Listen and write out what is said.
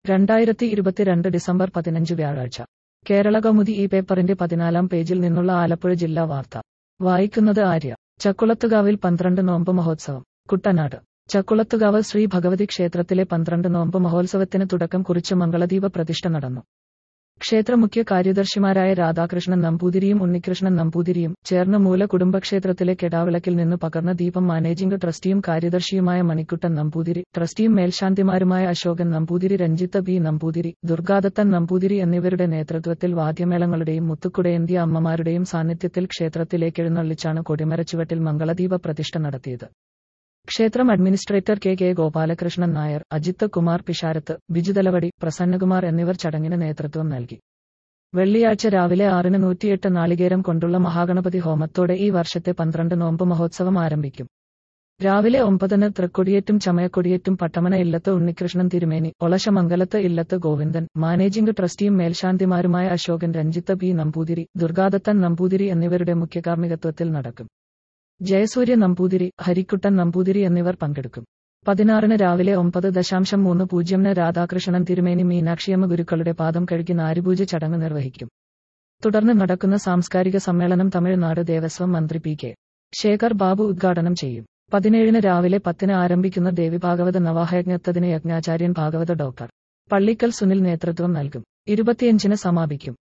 2022 December 15 വ്യാഴാഴ്ച. കേരളകൗമുദി ഈ പേപ്പറിന്റെ 14-ാം പേജിൽ നിന്നുള്ള ആലപ്പുഴ ജില്ലാ വാർത്ത. വായിക്കുന്നത് ആര്യ. ചക്കുളത്തുകാവിൽ 12 നോമ്പ് മഹോത്സവം. കുട്ടനാട്. ചക്കുളത്തുകാവ് ശ്രീ ഭഗവതി ക്ഷേത്രത്തിലെ 12 നോമ്പ് മഹോത്സവത്തിന് തുടക്കം കുറിച്ച് മംഗളദീപ പ്രതിഷ്ഠ നടന്നു. ക്ഷേത്ര മുഖ്യ കാര്യദർശിമാരായ രാധാകൃഷ്ണൻ നമ്പൂതിരിയും ഉണ്ണികൃഷ്ണൻ നമ്പൂതിരിയും ചേർന്ന് മൂല കുടുംബക്ഷേത്രത്തിലെ കെടാവിളക്കിൽ നിന്ന് പകർന്ന ദീപം മാനേജിംഗ് ട്രസ്റ്റിയും കാര്യദർശിയുമായ മണിക്കുട്ടൻ നമ്പൂതിരി, ട്രസ്റ്റിയും മേൽശാന്തിമാരുമായ അശോകൻ നമ്പൂതിരി, രഞ്ജിത്ത് ബി നമ്പൂതിരി, ദുർഗാദത്തൻ നമ്പൂതിരി എന്നിവരുടെ നേതൃത്വത്തിൽ വാദ്യമേളങ്ങളുടെയും മുത്തുക്കുടയേന്തിയ അമ്മമാരുടെയും സാന്നിധ്യത്തിൽ ക്ഷേത്രത്തിലേക്കെഴുന്നള്ളിച്ചാണ് കൊടിമരച്ചുവട്ടിൽ മംഗളദീപ പ്രതിഷ്ഠ നടത്തിയത്. ക്ഷേത്രം അഡ്മിനിസ്ട്രേറ്റർ കെ ഗോപാലകൃഷ്ണൻ നായർ, അജിത്ത് കുമാർ പിഷാരത്ത്, ബിജുതലവടി, പ്രസന്നകുമാർ എന്നിവർ ചടങ്ങിന് നേതൃത്വം നൽകി. വെള്ളിയാഴ്ച രാവിലെ 6-ന് 108 നാളികേരം കൊണ്ടുള്ള മഹാഗണപതി ഹോമത്തോടെ ഈ വർഷത്തെ 12 നോമ്പ് മഹോത്സവം ആരംഭിക്കും. രാവിലെ 9-ന് തൃക്കൊടിയേറ്റും ചമയക്കൊടിയേറ്റും പട്ടമന ഇല്ലത്ത് ഉണ്ണികൃഷ്ണൻ തിരുമേനി, ഒളശമംഗലത്ത് ഇല്ലത്ത് ഗോവിന്ദൻ, മാനേജിംഗ് ട്രസ്റ്റിയും മേൽശാന്തിമാരുമായ അശോകൻ, രഞ്ജിത്ത് ബി നമ്പൂതിരി, ദുർഗാദത്തൻ നമ്പൂതിരി എന്നിവരുടെ മുഖ്യകാർമ്മികത്വത്തിൽ നടക്കും. ജയസൂര്യ നമ്പൂതിരി, ഹരിക്കുട്ടൻ നമ്പൂതിരി എന്നിവർ പങ്കെടുക്കും. 16-ന് രാവിലെ 9:30-ന് രാധാകൃഷ്ണൻ തിരുമേനി മീനാക്ഷിയമ്മ ഗുരുക്കളുടെ പാദം കഴുകി നാരിപൂജ ചടങ്ങ് നിർവഹിക്കും. തുടർന്ന് നടക്കുന്ന സാംസ്കാരിക സമ്മേളനം തമിഴ്നാട് ദേവസ്വം മന്ത്രി പി കെ ശേഖർ ബാബു ഉദ്ഘാടനം ചെയ്യും. 17-ന് രാവിലെ 10-ന് ആരംഭിക്കുന്ന ദേവി ഭാഗവത നവാഹയജ്ഞത്തിന് യജ്ഞാചാര്യൻ ഭാഗവത ഡോക്ടർ പള്ളിക്കൽ സുനിൽ നേതൃത്വം നൽകും. 25-ന് സമാപിക്കും.